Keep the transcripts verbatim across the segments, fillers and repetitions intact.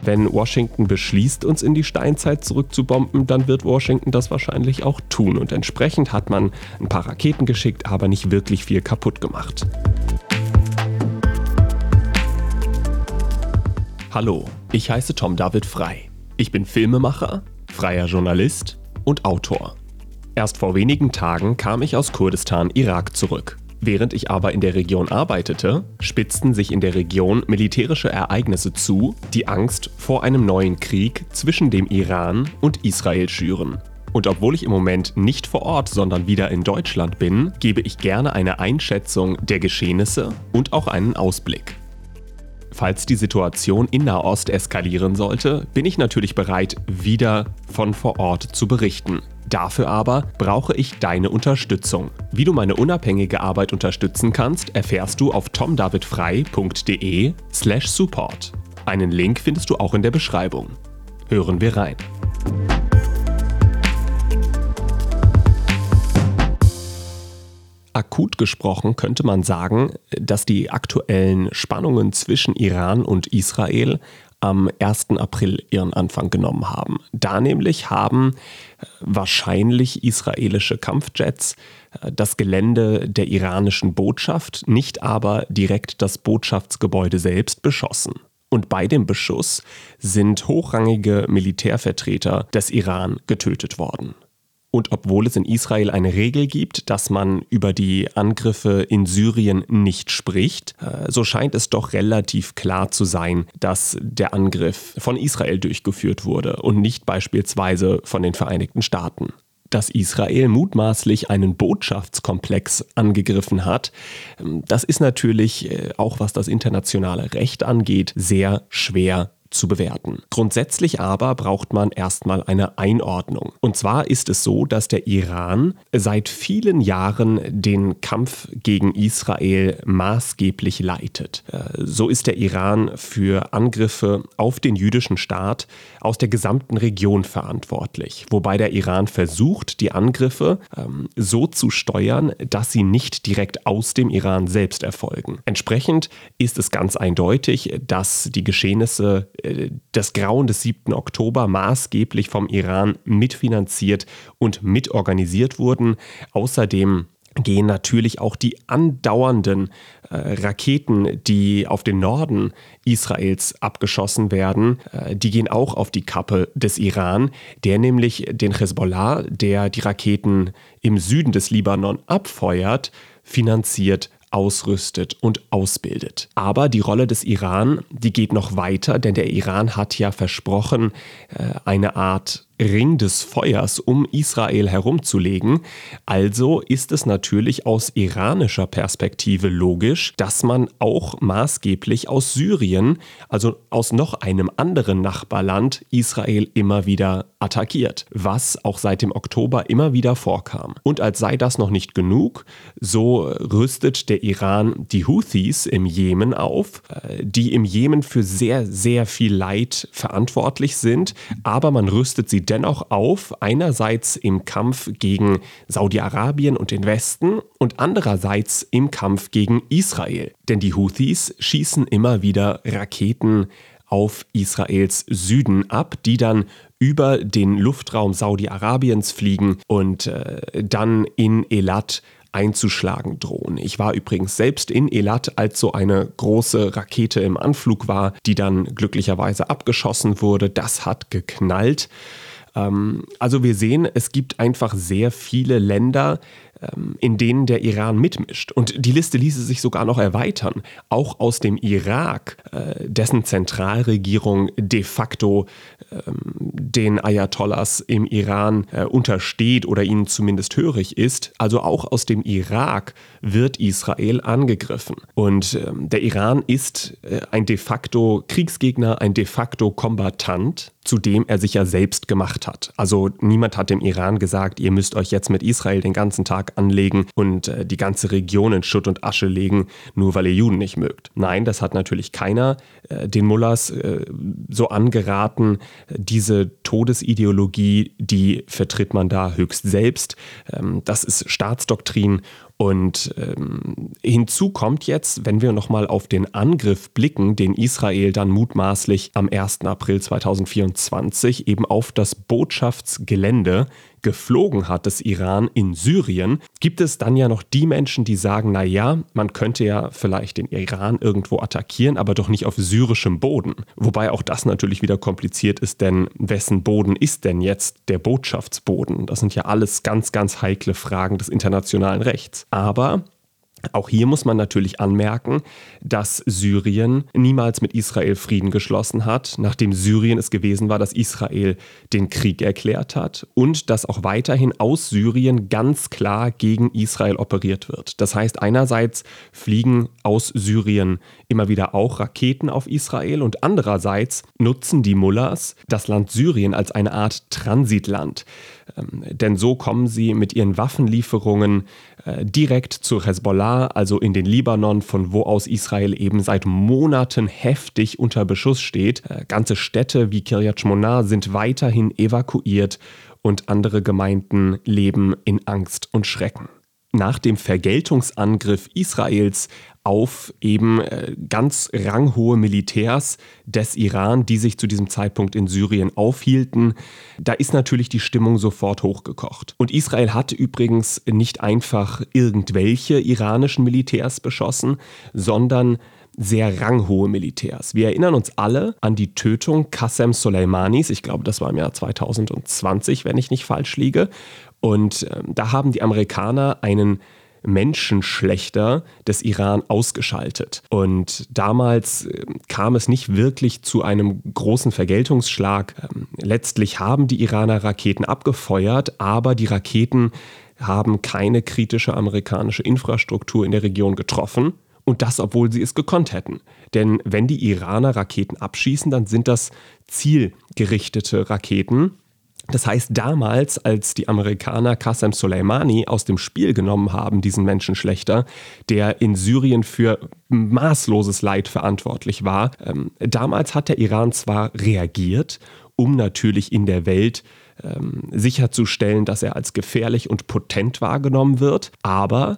Wenn Washington beschließt, uns in die Steinzeit zurückzubomben, dann wird Washington das wahrscheinlich auch tun. Und entsprechend hat man ein paar Raketen geschickt, aber nicht wirklich viel kaputt gemacht. Hallo, ich heiße Tom David Frei. Ich bin Filmemacher, freier Journalist und Autor. Erst vor wenigen Tagen kam ich aus Kurdistan, Irak zurück. Während ich aber in der Region arbeitete, spitzten sich in der Region militärische Ereignisse zu, die Angst vor einem neuen Krieg zwischen dem Iran und Israel schüren. Und obwohl ich im Moment nicht vor Ort, sondern wieder in Deutschland bin, gebe ich gerne eine Einschätzung der Geschehnisse und auch einen Ausblick. Falls die Situation in Nahost eskalieren sollte, bin ich natürlich bereit, wieder von vor Ort zu berichten. Dafür aber brauche ich deine Unterstützung. Wie du meine unabhängige Arbeit unterstützen kannst, erfährst du auf tomdavidfrei punkt de slash support. Einen Link findest du auch in der Beschreibung. Hören wir rein. Akut gesprochen könnte man sagen, dass die aktuellen Spannungen zwischen Iran und Israel am ersten April ihren Anfang genommen haben. Da nämlich haben wahrscheinlich israelische Kampfjets das Gelände der iranischen Botschaft, nicht aber direkt das Botschaftsgebäude selbst beschossen. Und bei dem Beschuss sind hochrangige Militärvertreter des Iran getötet worden. Und obwohl es in Israel eine Regel gibt, dass man über die Angriffe in Syrien nicht spricht, so scheint es doch relativ klar zu sein, dass der Angriff von Israel durchgeführt wurde und nicht beispielsweise von den Vereinigten Staaten. Dass Israel mutmaßlich einen Botschaftskomplex angegriffen hat, das ist natürlich, auch was das internationale Recht angeht, sehr schwer zu bewerten. Grundsätzlich aber braucht man erstmal eine Einordnung. Und zwar ist es so, dass der Iran seit vielen Jahren den Kampf gegen Israel maßgeblich leitet. So ist der Iran für Angriffe auf den jüdischen Staat aus der gesamten Region verantwortlich, wobei der Iran versucht, die Angriffe ähm, so zu steuern, dass sie nicht direkt aus dem Iran selbst erfolgen. Entsprechend ist es ganz eindeutig, dass die Geschehnisse das Grauen des siebten Oktober maßgeblich vom Iran mitfinanziert und mitorganisiert wurden. Außerdem gehen natürlich auch die andauernden äh, Raketen, die auf den Norden Israels abgeschossen werden, äh, die gehen auch auf die Kappe des Iran, der nämlich den Hezbollah, der die Raketen im Süden des Libanon abfeuert, finanziert, ausrüstet und ausbildet. Aber die Rolle des Iran, die geht noch weiter, denn der Iran hat ja versprochen, eine Art Ring des Feuers um Israel herumzulegen. Also ist es natürlich aus iranischer Perspektive logisch, dass man auch maßgeblich aus Syrien, also aus noch einem anderen Nachbarland, Israel immer wieder attackiert, was auch seit dem Oktober immer wieder vorkam. Und als sei das noch nicht genug, so rüstet der Iran die Houthis im Jemen auf, die im Jemen für sehr, sehr viel Leid verantwortlich sind, aber man rüstet sie dennoch auf, einerseits im Kampf gegen Saudi-Arabien und den Westen und andererseits im Kampf gegen Israel. Denn die Houthis schießen immer wieder Raketen auf Israels Süden ab, die dann über den Luftraum Saudi-Arabiens fliegen und äh, dann in Elat einzuschlagen drohen. Ich war übrigens selbst in Elat, als so eine große Rakete im Anflug war, die dann glücklicherweise abgeschossen wurde. Das hat geknallt. Ähm, also wir sehen, es gibt einfach sehr viele Länder, ähm, in denen der Iran mitmischt. Und die Liste ließe sich sogar noch erweitern. Auch aus dem Irak, äh, dessen Zentralregierung de facto ähm, den Ayatollahs im Iran äh, untersteht oder ihnen zumindest hörig ist. Also auch aus dem Irak wird Israel angegriffen. Und ähm, der Iran ist äh, ein de facto Kriegsgegner, ein de facto Kombattant, zu dem er sich ja selbst gemacht hat. Also niemand hat dem Iran gesagt, ihr müsst euch jetzt mit Israel den ganzen Tag anlegen und äh, die ganze Region in Schutt und Asche legen, nur weil ihr Juden nicht mögt. Nein, das hat natürlich keiner äh, den Mullahs äh, so angeraten. Diese Todesideologie, die vertritt man da höchst selbst. Ähm, das ist Staatsdoktrin Und ähm, hinzu kommt jetzt, wenn wir nochmal auf den Angriff blicken, den Israel dann mutmaßlich am ersten April zweitausendvierundzwanzig eben auf das Botschaftsgelände geflogen hat des Iran in Syrien, gibt es dann ja noch die Menschen, die sagen, na ja, man könnte ja vielleicht den Iran irgendwo attackieren, aber doch nicht auf syrischem Boden. Wobei auch das natürlich wieder kompliziert ist, denn wessen Boden ist denn jetzt der Botschaftsboden? Das sind ja alles ganz, ganz heikle Fragen des internationalen Rechts. Aber auch hier muss man natürlich anmerken, dass Syrien niemals mit Israel Frieden geschlossen hat, nachdem Syrien es gewesen war, dass Israel den Krieg erklärt hat und dass auch weiterhin aus Syrien ganz klar gegen Israel operiert wird. Das heißt, einerseits fliegen aus Syrien immer wieder auch Raketen auf Israel und andererseits nutzen die Mullahs das Land Syrien als eine Art Transitland. Ähm, denn so kommen sie mit ihren Waffenlieferungen äh, direkt zur Hezbollah, also in den Libanon, von wo aus Israel eben seit Monaten heftig unter Beschuss steht. Äh, ganze Städte wie Kiryat Shmona sind weiterhin evakuiert und andere Gemeinden leben in Angst und Schrecken. Nach dem Vergeltungsangriff Israels auf eben äh, ganz ranghohe Militärs des Iran, die sich zu diesem Zeitpunkt in Syrien aufhielten, da ist natürlich die Stimmung sofort hochgekocht. Und Israel hat übrigens nicht einfach irgendwelche iranischen Militärs beschossen, sondern sehr ranghohe Militärs. Wir erinnern uns alle an die Tötung Qasem Soleimanis, ich glaube, das war im Jahr zweitausendzwanzig, wenn ich nicht falsch liege. Und äh, da haben die Amerikaner einen Menschenschlechter des Iran ausgeschaltet. Und damals äh, kam es nicht wirklich zu einem großen Vergeltungsschlag. Ähm, letztlich haben die Iraner Raketen abgefeuert, aber die Raketen haben keine kritische amerikanische Infrastruktur in der Region getroffen. Und das, obwohl sie es gekonnt hätten. Denn wenn die Iraner Raketen abschießen, dann sind das zielgerichtete Raketen. Das heißt, damals, als die Amerikaner Qasem Soleimani aus dem Spiel genommen haben, diesen Menschenschlechter, der in Syrien für maßloses Leid verantwortlich war, ähm, damals hat der Iran zwar reagiert, um natürlich in der Welt ähm, sicherzustellen, dass er als gefährlich und potent wahrgenommen wird, aber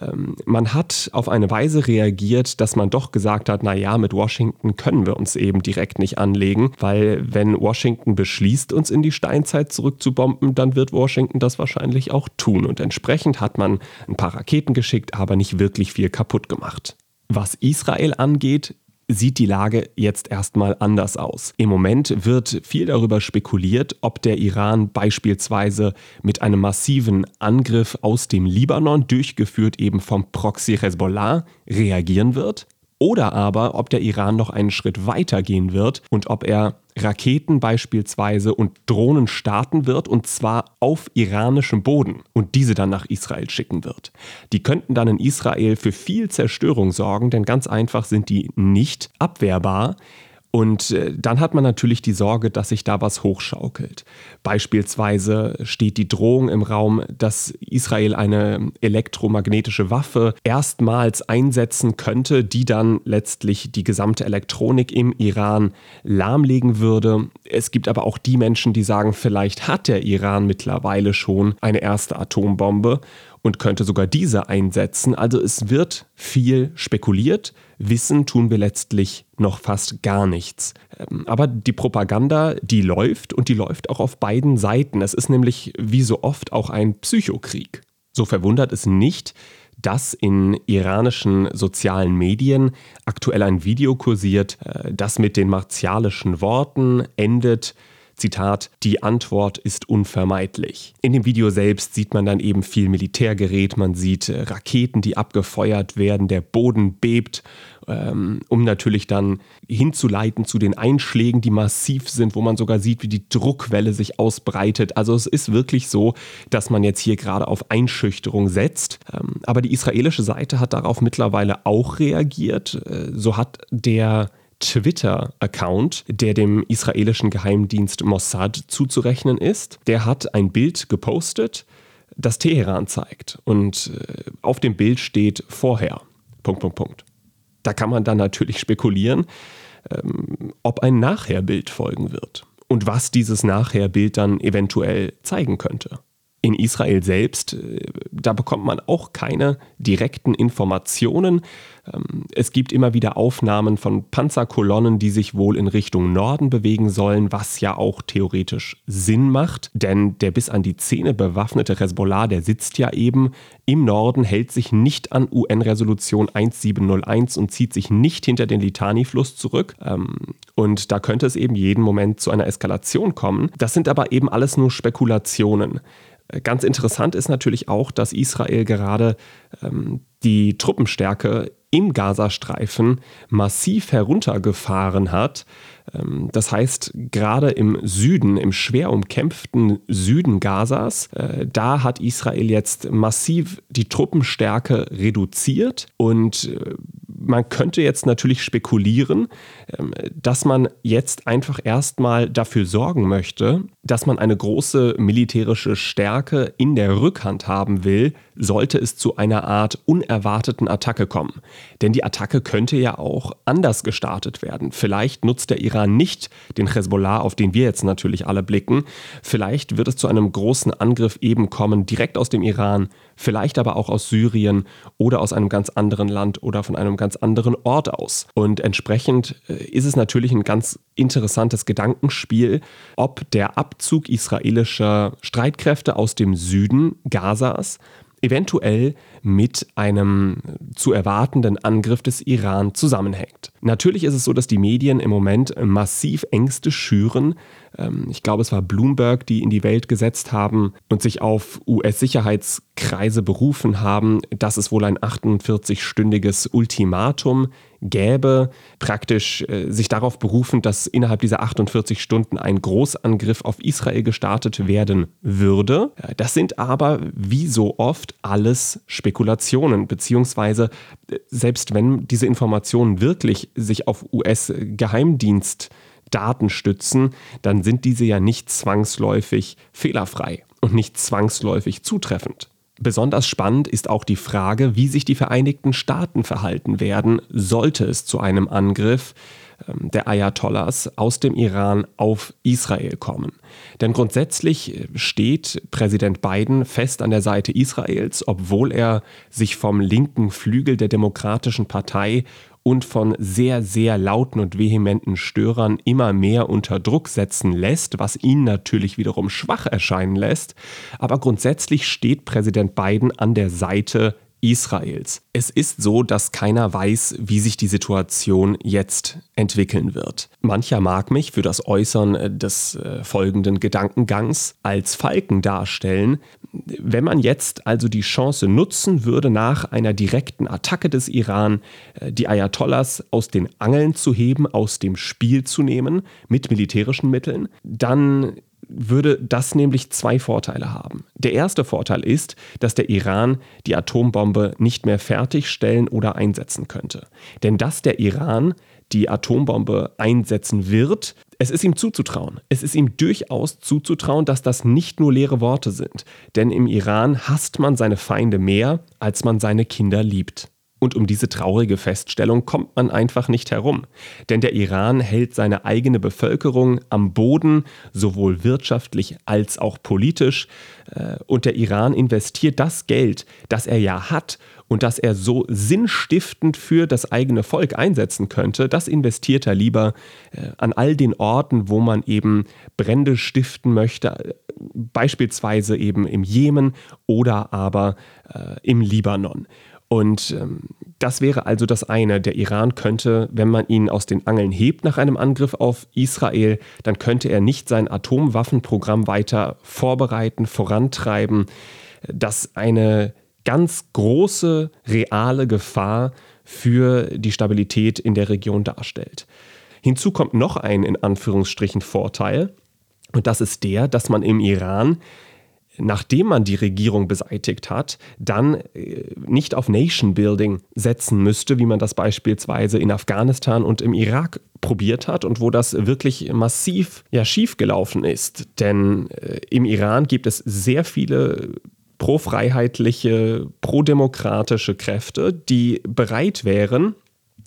man hat auf eine Weise reagiert, dass man doch gesagt hat, na ja, mit Washington können wir uns eben direkt nicht anlegen, weil wenn Washington beschließt, uns in die Steinzeit zurückzubomben, dann wird Washington das wahrscheinlich auch tun. Und entsprechend hat man ein paar Raketen geschickt, aber nicht wirklich viel kaputt gemacht. Was Israel angeht, sieht die Lage jetzt erstmal anders aus. Im Moment wird viel darüber spekuliert, ob der Iran beispielsweise mit einem massiven Angriff aus dem Libanon, durchgeführt eben vom Proxy Hezbollah, reagieren wird. Oder aber, ob der Iran noch einen Schritt weiter gehen wird und ob er Raketen beispielsweise und Drohnen starten wird, und zwar auf iranischem Boden, und diese dann nach Israel schicken wird. Die könnten dann in Israel für viel Zerstörung sorgen, denn ganz einfach sind die nicht abwehrbar. Und äh, dann hat man natürlich die Sorge, dass sich da was hochschaukelt. Beispielsweise steht die Drohung im Raum, dass Israel eine elektromagnetische Waffe erstmals einsetzen könnte, die dann letztlich die gesamte Elektronik im Iran lahmlegen würde. Es gibt aber auch die Menschen, die sagen, vielleicht hat der Iran mittlerweile schon eine erste Atombombe und könnte sogar diese einsetzen. Also es wird viel spekuliert. Wissen tun wir letztlich noch fast gar nichts. Aber die Propaganda, die läuft, und die läuft auch auf beiden Seiten. Es ist nämlich wie so oft auch ein Psychokrieg. So verwundert es nicht, dass in iranischen sozialen Medien aktuell ein Video kursiert, das mit den martialischen Worten endet: Zitat, die Antwort ist unvermeidlich. In dem Video selbst sieht man dann eben viel Militärgerät, man sieht äh, Raketen, die abgefeuert werden, der Boden bebt, ähm, um natürlich dann hinzuleiten zu den Einschlägen, die massiv sind, wo man sogar sieht, wie die Druckwelle sich ausbreitet. Also es ist wirklich so, dass man jetzt hier gerade auf Einschüchterung setzt. Ähm, aber die israelische Seite hat darauf mittlerweile auch reagiert. Äh, so hat der Twitter-Account, der dem israelischen Geheimdienst Mossad zuzurechnen ist, der hat ein Bild gepostet, das Teheran zeigt. Und auf dem Bild steht vorher, Punkt, Punkt, Punkt. Da kann man dann natürlich spekulieren, ähm, ob ein Nachherbild folgen wird und was dieses Nachherbild dann eventuell zeigen könnte. In Israel selbst, da bekommt man auch keine direkten Informationen. Es gibt immer wieder Aufnahmen von Panzerkolonnen, die sich wohl in Richtung Norden bewegen sollen, was ja auch theoretisch Sinn macht, denn der bis an die Zähne bewaffnete Hezbollah, der sitzt ja eben im Norden, hält sich nicht an U N-Resolution siebzehn null eins und zieht sich nicht hinter den Litani-Fluss zurück. Und da könnte es eben jeden Moment zu einer Eskalation kommen. Das sind aber eben alles nur Spekulationen. Ganz interessant ist natürlich auch, dass Israel gerade ähm, die Truppenstärke im Gazastreifen massiv heruntergefahren hat. Ähm, das heißt, gerade im Süden, im schwer umkämpften Süden Gazas, äh, da hat Israel jetzt massiv die Truppenstärke reduziert und äh, man könnte jetzt natürlich spekulieren, dass man jetzt einfach erstmal dafür sorgen möchte, dass man eine große militärische Stärke in der Rückhand haben will, sollte es zu einer Art unerwarteten Attacke kommen. Denn die Attacke könnte ja auch anders gestartet werden. Vielleicht nutzt der Iran nicht den Hezbollah, auf den wir jetzt natürlich alle blicken. Vielleicht wird es zu einem großen Angriff eben kommen, direkt aus dem Iran, vielleicht aber auch aus Syrien oder aus einem ganz anderen Land oder von einem ganz anderen Ort aus. Und entsprechend ist es natürlich ein ganz interessantes Gedankenspiel, ob der Abzug israelischer Streitkräfte aus dem Süden Gazas eventuell mit einem zu erwartenden Angriff des Iran zusammenhängt. Natürlich ist es so, dass die Medien im Moment massiv Ängste schüren. Ich glaube, es war Bloomberg, die in die Welt gesetzt haben und sich auf U S-Sicherheitskreise berufen haben, dass es wohl ein achtundvierzig-stündiges Ultimatum gäbe, praktisch äh, sich darauf berufen, dass innerhalb dieser achtundvierzig Stunden ein Großangriff auf Israel gestartet werden würde. Das sind aber, wie so oft, alles Spekulationen, beziehungsweise äh, selbst wenn diese Informationen wirklich sich auf U S-Geheimdienstdaten stützen, dann sind diese ja nicht zwangsläufig fehlerfrei und nicht zwangsläufig zutreffend. Besonders spannend ist auch die Frage, wie sich die Vereinigten Staaten verhalten werden, sollte es zu einem Angriff ähm, der Ayatollahs aus dem Iran auf Israel kommen. Denn grundsätzlich steht Präsident Biden fest an der Seite Israels, obwohl er sich vom linken Flügel der Demokratischen Partei und von sehr, sehr lauten und vehementen Störern immer mehr unter Druck setzen lässt, was ihn natürlich wiederum schwach erscheinen lässt. Aber grundsätzlich steht Präsident Biden an der Seite Israels. Es ist so, dass keiner weiß, wie sich die Situation jetzt entwickeln wird. Mancher mag mich für das Äußern des äh, folgenden Gedankengangs als Falken darstellen. Wenn man jetzt also die Chance nutzen würde, nach einer direkten Attacke des Iran äh, die Ayatollahs aus den Angeln zu heben, aus dem Spiel zu nehmen, mit militärischen Mitteln, dann würde das nämlich zwei Vorteile haben. Der erste Vorteil ist, dass der Iran die Atombombe nicht mehr fertigstellen oder einsetzen könnte. Denn dass der Iran die Atombombe einsetzen wird, es ist ihm zuzutrauen. Es ist ihm durchaus zuzutrauen, dass das nicht nur leere Worte sind. Denn im Iran hasst man seine Feinde mehr, als man seine Kinder liebt. Und um diese traurige Feststellung kommt man einfach nicht herum. Denn der Iran hält seine eigene Bevölkerung am Boden, sowohl wirtschaftlich als auch politisch. Und der Iran investiert das Geld, das er ja hat und das er so sinnstiftend für das eigene Volk einsetzen könnte, das investiert er lieber an all den Orten, wo man eben Brände stiften möchte, beispielsweise eben im Jemen oder aber äh, im Libanon. Und ähm, das wäre also das eine. Der Iran könnte, wenn man ihn aus den Angeln hebt nach einem Angriff auf Israel, dann könnte er nicht sein Atomwaffenprogramm weiter vorbereiten, vorantreiben, das eine ganz große, reale Gefahr für die Stabilität in der Region darstellt. Hinzu kommt noch ein in Anführungsstrichen Vorteil, und das ist der, dass man im Iran, nachdem man die Regierung beseitigt hat, dann nicht auf Nation Building setzen müsste, wie man das beispielsweise in Afghanistan und im Irak probiert hat und wo das wirklich massiv ja, schiefgelaufen ist. Denn äh, im Iran gibt es sehr viele pro-freiheitliche, pro-demokratische Kräfte, die bereit wären,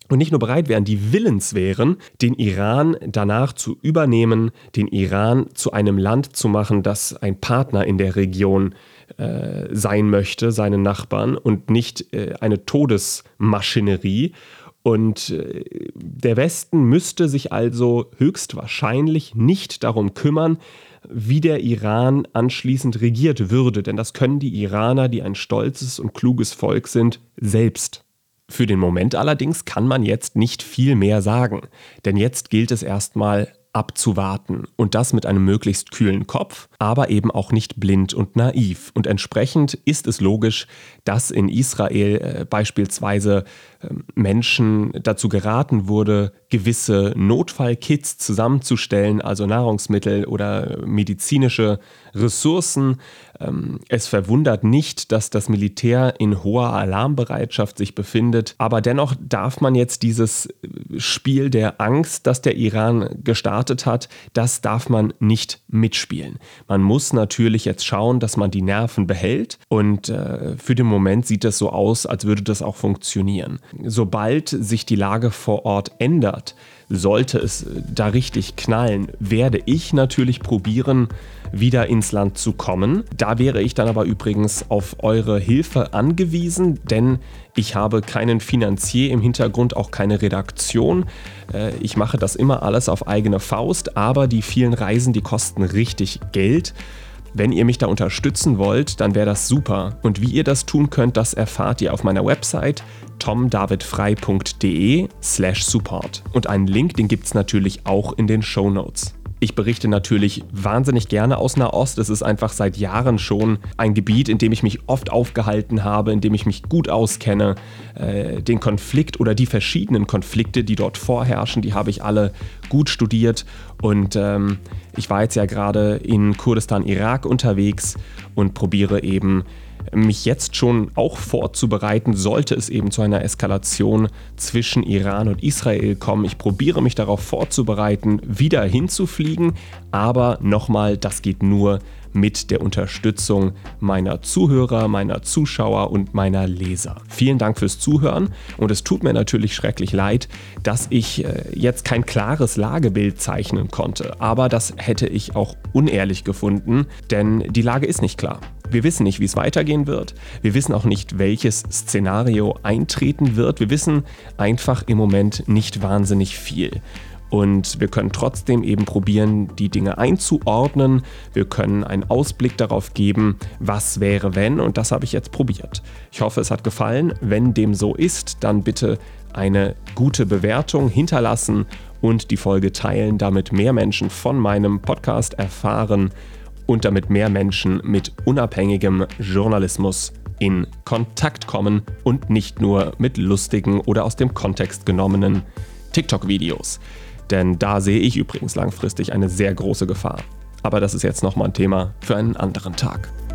und nicht nur bereit wären, die willens wären, den Iran danach zu übernehmen, den Iran zu einem Land zu machen, das ein Partner in der Region äh, sein möchte, seinen Nachbarn, und nicht äh, eine Todesmaschinerie. Und äh, der Westen müsste sich also höchstwahrscheinlich nicht darum kümmern, wie der Iran anschließend regiert würde, denn das können die Iraner, die ein stolzes und kluges Volk sind, selbst. Für den Moment allerdings kann man jetzt nicht viel mehr sagen, denn jetzt gilt es erstmal abzuwarten und das mit einem möglichst kühlen Kopf, aber eben auch nicht blind und naiv. Und entsprechend ist es logisch, dass in Israel äh, beispielsweise äh, Menschen dazu geraten wurde, gewisse Notfallkits zusammenzustellen, also Nahrungsmittel oder medizinische Ressourcen. Ähm, es verwundert nicht, dass das Militär in hoher Alarmbereitschaft sich befindet, aber dennoch darf man jetzt dieses Spiel der Angst, das der Iran gestartet hat, das darf man nicht mitspielen. Man muss natürlich jetzt schauen, dass man die Nerven behält und äh, für den Moment sieht es so aus, als würde das auch funktionieren. Sobald sich die Lage vor Ort ändert, sollte es da richtig knallen, werde ich natürlich probieren, wieder ins Land zu kommen. Da wäre ich dann aber übrigens auf eure Hilfe angewiesen, denn ich habe keinen Finanzier im Hintergrund, auch keine Redaktion. Ich mache das immer alles auf eigene Faust, aber die vielen Reisen, die kosten richtig Geld. Wenn ihr mich da unterstützen wollt, dann wäre das super. Und wie ihr das tun könnt, das erfahrt ihr auf meiner Website tomdavidfrei.de slash support. Und einen Link, den gibt es natürlich auch in den Shownotes. Ich berichte natürlich wahnsinnig gerne aus Nahost. Es ist einfach seit Jahren schon ein Gebiet, in dem ich mich oft aufgehalten habe, in dem ich mich gut auskenne. Äh, den Konflikt oder die verschiedenen Konflikte, die dort vorherrschen, die habe ich alle gut studiert. Und ähm, ich war jetzt ja gerade in Kurdistan, Irak unterwegs und probiere eben mich jetzt schon auch vorzubereiten, sollte es eben zu einer Eskalation zwischen Iran und Israel kommen. Ich probiere mich darauf vorzubereiten, wieder hinzufliegen, aber nochmal, das geht nur mit der Unterstützung meiner Zuhörer, meiner Zuschauer und meiner Leser. Vielen Dank fürs Zuhören und es tut mir natürlich schrecklich leid, dass ich jetzt kein klares Lagebild zeichnen konnte, aber das hätte ich auch unehrlich gefunden, denn die Lage ist nicht klar. Wir wissen nicht, wie es weitergehen wird. Wir wissen auch nicht, welches Szenario eintreten wird. Wir wissen einfach im Moment nicht wahnsinnig viel. Und wir können trotzdem eben probieren, die Dinge einzuordnen. Wir können einen Ausblick darauf geben, was wäre, wenn. Und das habe ich jetzt probiert. Ich hoffe, es hat gefallen. Wenn dem so ist, dann bitte eine gute Bewertung hinterlassen und die Folge teilen, damit mehr Menschen von meinem Podcast erfahren und damit mehr Menschen mit unabhängigem Journalismus in Kontakt kommen und nicht nur mit lustigen oder aus dem Kontext genommenen TikTok-Videos. Denn da sehe ich übrigens langfristig eine sehr große Gefahr. Aber das ist jetzt nochmal ein Thema für einen anderen Tag.